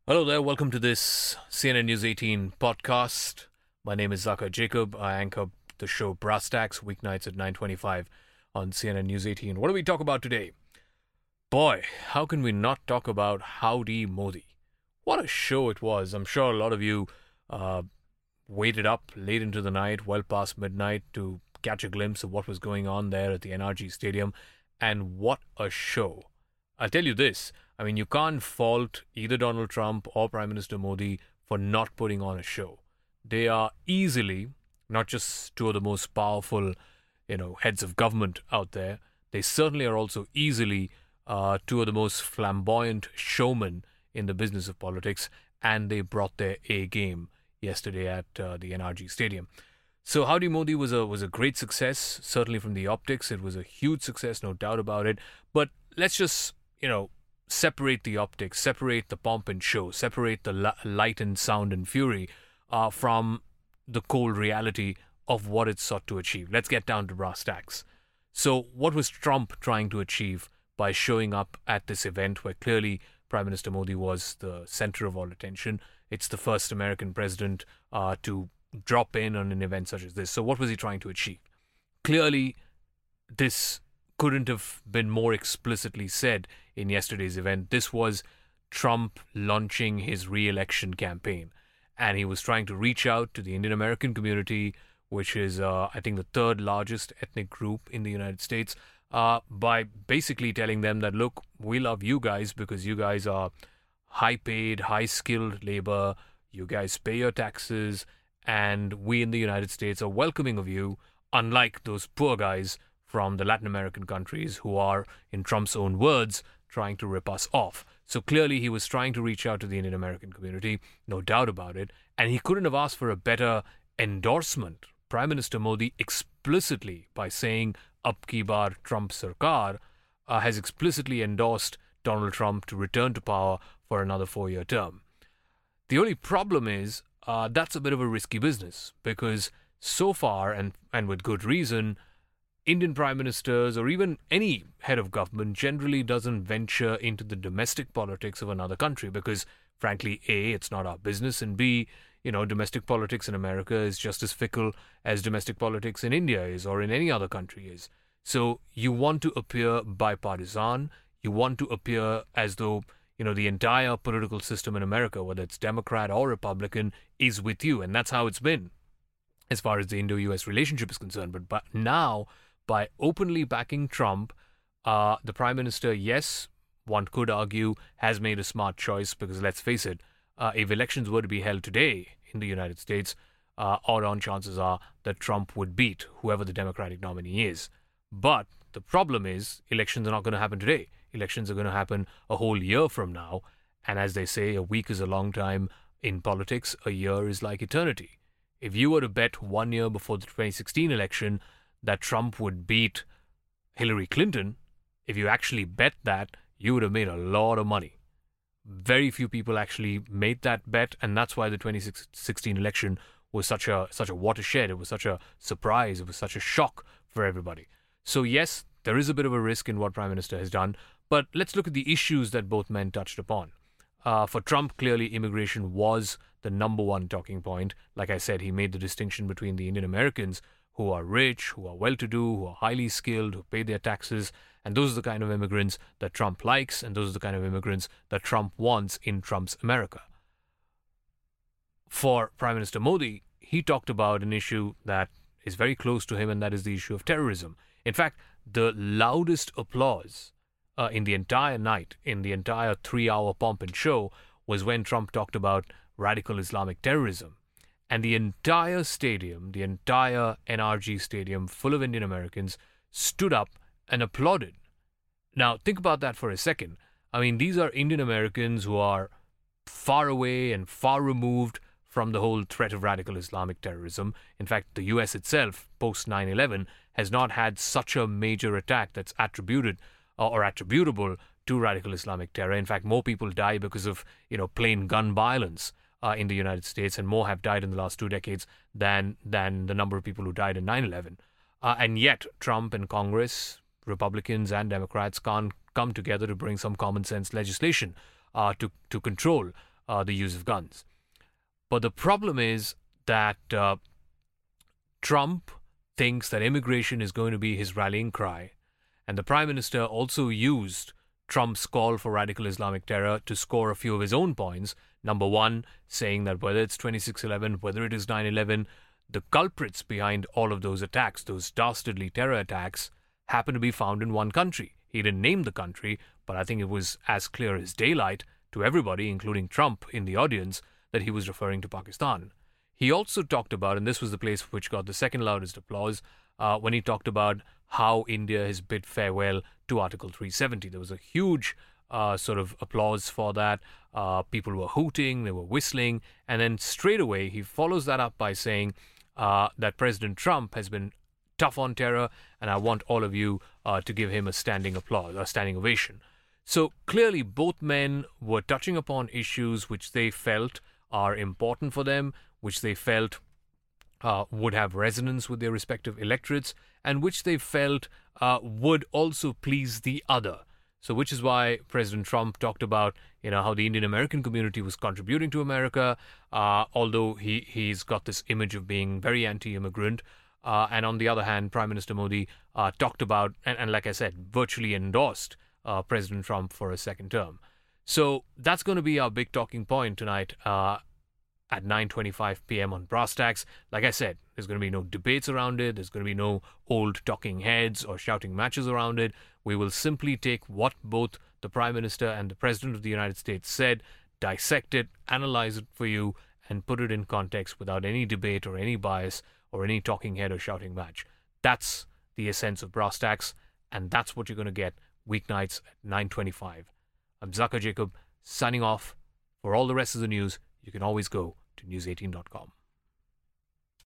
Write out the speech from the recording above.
Hello there, welcome to this CNN News 18 podcast. My name is Zaka Jacob. I anchor the show Brass Tacks weeknights at 9:25 on CNN News 18. What do we talk about today? Boy, how can we not talk about Howdy Modi? What a show it was. I'm sure a lot of you waited up late into the night, well past midnight, to catch a glimpse of what was going on there at the NRG Stadium. And what a show. I'll tell you this. I mean, you can't fault either Donald Trump or Prime Minister Modi for not putting on a show. They are easily not just two of the most powerful, heads of government out there. They certainly are also easily two of the most flamboyant showmen in the business of politics, and they brought their A game yesterday at the NRG Stadium. So Howdy Modi was a great success, certainly from the optics. It was a huge success, no doubt about it. But let's just, separate the optics, separate the pomp and show, separate the light and sound and fury from the cold reality of what it sought to achieve. Let's get down to brass tacks. So what was Trump trying to achieve by showing up at this event where clearly Prime Minister Modi was the center of all attention? It's the first American president to drop in on an event such as this. So what was he trying to achieve? Clearly, this couldn't have been more explicitly said in yesterday's event. This was Trump launching his re-election campaign. And he was trying to reach out to the Indian American community, which is, I think, the third largest ethnic group in the United States, by basically telling them that, look, we love you guys because you guys are high-paid, high-skilled labor. You guys pay your taxes, and we in the United States are welcoming of you, unlike those poor guys from the Latin American countries who are, in Trump's own words, trying to rip us off. So clearly he was trying to reach out to the Indian American community, no doubt about it, and he couldn't have asked for a better endorsement. Prime Minister Modi explicitly, by saying Ab ki baar Trump Sarkar, has explicitly endorsed Donald Trump to return to power for another 4-year term. The only problem is that's a bit of a risky business because so far, and with good reason, Indian prime ministers or even any head of government generally doesn't venture into the domestic politics of another country because, frankly, A, it's not our business, and B, domestic politics in America is just as fickle as domestic politics in India is or in any other country is. So you want to appear bipartisan, you want to appear as though, the entire political system in America, whether it's Democrat or Republican, is with you, and that's how it's been as far as the Indo-US relationship is concerned. But now, by openly backing Trump, the Prime Minister, yes, one could argue, has made a smart choice because, let's face it, if elections were to be held today in the United States, odd-on chances are that Trump would beat whoever the Democratic nominee is. But the problem is elections are not going to happen today. Elections are going to happen a whole year from now. And as they say, a week is a long time in politics. A year is like eternity. If you were to bet 1 year before the 2016 election that Trump would beat Hillary Clinton, if you actually bet that, you would have made a lot of money. Very few people actually made that bet, and that's why the 2016 election was such a watershed. It was such a surprise. It was such a shock for everybody. So yes, there is a bit of a risk in what Prime Minister has done, but let's look at the issues that both men touched upon. For Trump, clearly immigration was the number one talking point. Like I said, he made the distinction between the Indian Americans who are rich, who are well-to-do, who are highly skilled, who pay their taxes, and those are the kind of immigrants that Trump likes, and those are the kind of immigrants that Trump wants in Trump's America. For Prime Minister Modi, he talked about an issue that is very close to him, and that is the issue of terrorism. In fact, the loudest applause in the entire night, in the entire 3-hour pomp and show, was when Trump talked about radical Islamic terrorism. And the entire stadium, the entire NRG stadium full of Indian Americans stood up and applauded. Now, think about that for a second. I mean, these are Indian Americans who are far away and far removed from the whole threat of radical Islamic terrorism. In fact, the US itself, post 9/11, has not had such a major attack that's attributed or attributable to radical Islamic terror. In fact, more people die because of, plain gun violence in the United States, and more have died in the last 2 decades than the number of people who died in 9/11. And yet, Trump and Congress, Republicans and Democrats, can't come together to bring some common sense legislation to control the use of guns. But the problem is that Trump thinks that immigration is going to be his rallying cry. And the Prime Minister also used Trump's call for radical Islamic terror to score a few of his own points. Number one, saying that whether it's 26/11, whether it is 9/11, the culprits behind all of those attacks, those dastardly terror attacks, happen to be found in one country. He didn't name the country, but I think it was as clear as daylight to everybody, including Trump in the audience, that he was referring to Pakistan. He also talked about, and this was the place which got the second loudest applause, when he talked about how India has bid farewell to Article 370. There was a huge sort of applause for that. People were hooting, they were whistling, and then straight away he follows that up by saying that President Trump has been tough on terror, and I want all of you to give him a standing applause, a standing ovation. So clearly both men were touching upon issues which they felt are important for them, which they felt would have resonance with their respective electorates, and which they felt would also please the other. So which is why President Trump talked about, how the Indian American community was contributing to America, although he's got this image of being very anti-immigrant. And on the other hand, Prime Minister Modi talked about, and like I said, virtually endorsed President Trump for a second term. So that's going to be our big talking point tonight at 9:25 p.m. on Brass Tacks. Like I said, there's going to be no debates around it. There's going to be no old talking heads or shouting matches around it. We will simply take what both the Prime Minister and the President of the United States said, dissect it, analyze it for you, and put it in context without any debate or any bias or any talking head or shouting match. That's the essence of Brass Tacks, and that's what you're going to get weeknights at 9:25. I'm Zakir Jacob, signing off. For all the rest of the news, you can always go to news18.com.